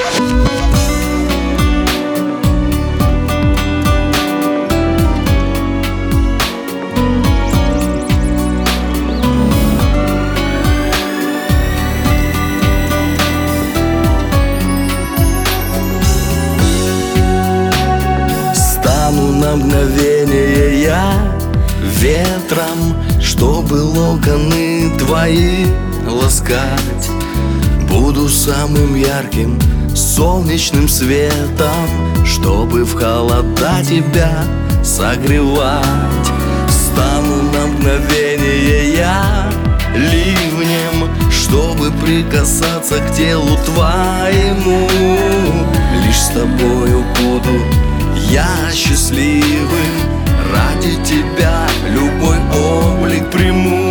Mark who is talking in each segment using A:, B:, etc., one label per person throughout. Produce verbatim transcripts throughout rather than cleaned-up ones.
A: На мгновение я ветром, чтобы локоны твои ласкать. Буду самым ярким солнечным светом, чтобы в холода тебя согревать. Стану на мгновение я ливнем, чтобы прикасаться к телу твоему. Лишь с тобою буду я счастливым, ради тебя любой облик приму.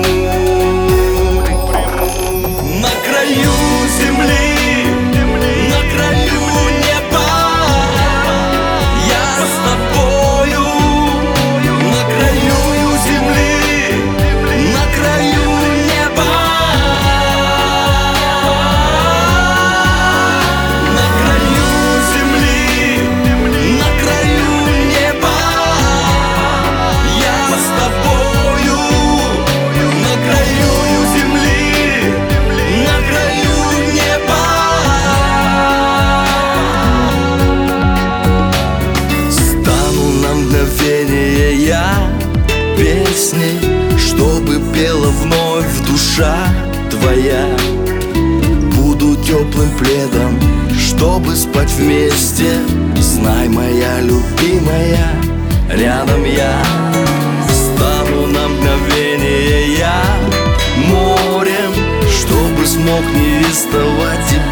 A: На краю земли, на краю неба, я с тобою. На краю земли, на краю неба, на краю земли, на краю неба, я с тобою. На краю земли, на краю неба. Стану на мгновение я песней, чтобы пела вновь душа твоя. Буду теплым пледом, чтобы спать вместе. Знай, моя любимая, рядом я. Стану на мгновение я морем, чтобы смог не рисковать тебя.